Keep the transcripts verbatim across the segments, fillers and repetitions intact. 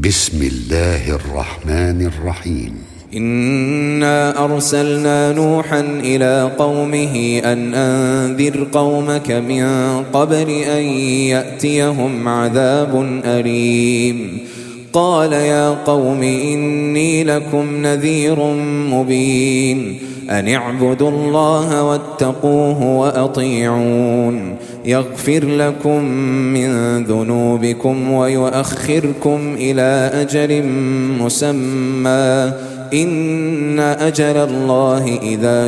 بسم الله الرحمن الرحيم. إنا أرسلنا نوحا إلى قومه أن أنذر قومك من قبل أن يأتيهم عذاب أليم. قال يا قوم إني لكم نذير مبين أن اعبدوا الله واتقوه وأطيعون يغفر لكم من ذنوبكم ويؤخركم إلى أجل مسمى إن أجل الله إذا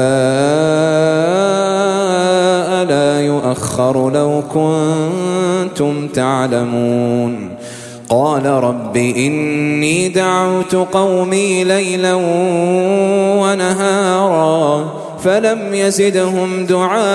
جاء لا يؤخر لو كنتم تعلمون. قال رب إني دعوت قومي ليلا ونهارا فلم يزدهم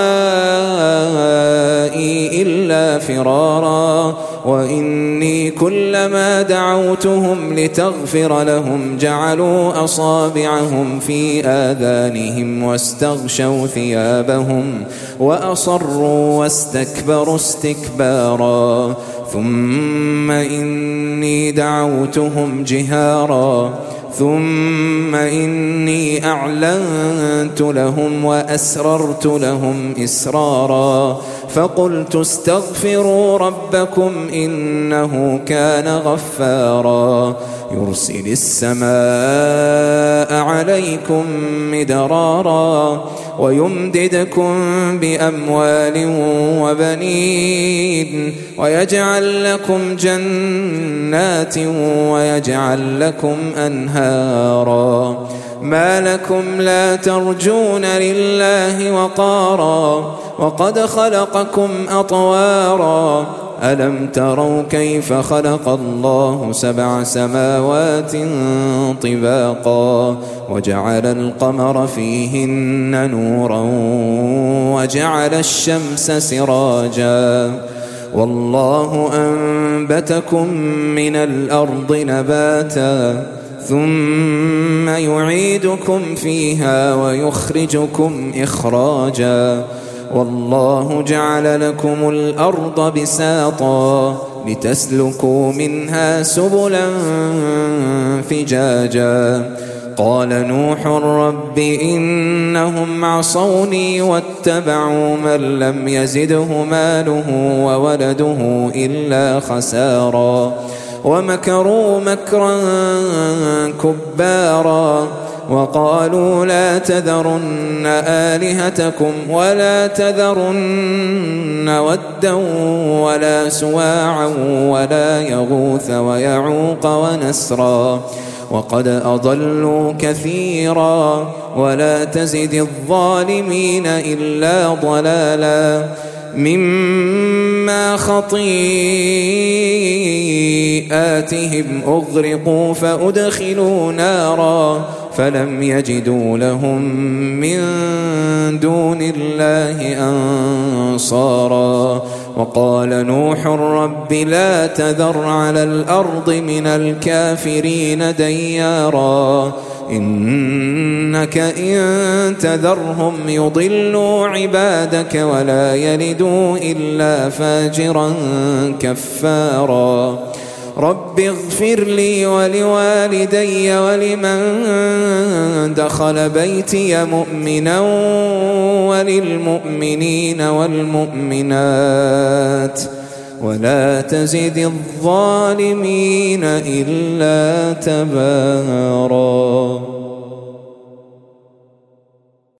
دعائي إلا فرارا وإني كلما دعوتهم لتغفر لهم جعلوا أصابعهم في آذانهم واستغشوا ثيابهم وأصروا واستكبروا استكبارا ثم إني دعوتهم جهارا ثم إني أعلنت لهم وأسررت لهم إسرارا فقلت استغفروا ربكم إنه كان غفارا يرسل السماء عليكم مدرارا ويمددكم بأموال وبنين ويجعل لكم جنات ويجعل لكم أنهارا ما لكم لا ترجون لله وقارا وقد خلقكم أطوارا ألم تروا كيف خلق الله سبع سماوات طباقا وجعل القمر فيهن نورا وجعل الشمس سراجا والله أنبتكم من الأرض نباتا ثم يعيدكم فيها ويخرجكم إخراجا والله جعل لكم الأرض بساطا لتسلكوا منها سبلا فجاجا قال نوح رب إنهم عصوني واتبعوا من لم يزده ماله وولده إلا خسارا ومكروا مكرا كبارا وقالوا لا تذرن آلهتكم ولا تذرن ودا ولا سواعا ولا يغوث ويعوق ونسرا وقد أضلوا كثيرا ولا تزد الظالمين إلا ضلالا مما خطيئاتهم أغرقوا فأدخلوا نارا فلم يجدوا لهم من دون الله أنصارا وقال نوح رب لا تذر على الأرض من الكافرين ديارا إنك إن تذرهم يضلوا عبادك ولا يلدوا إلا فاجرا كفارا رب اغفر لي ولوالدي ولمن دخل بيتي مؤمنا وللمؤمنين والمؤمنات ولا تزد الظالمين إلا تبارا.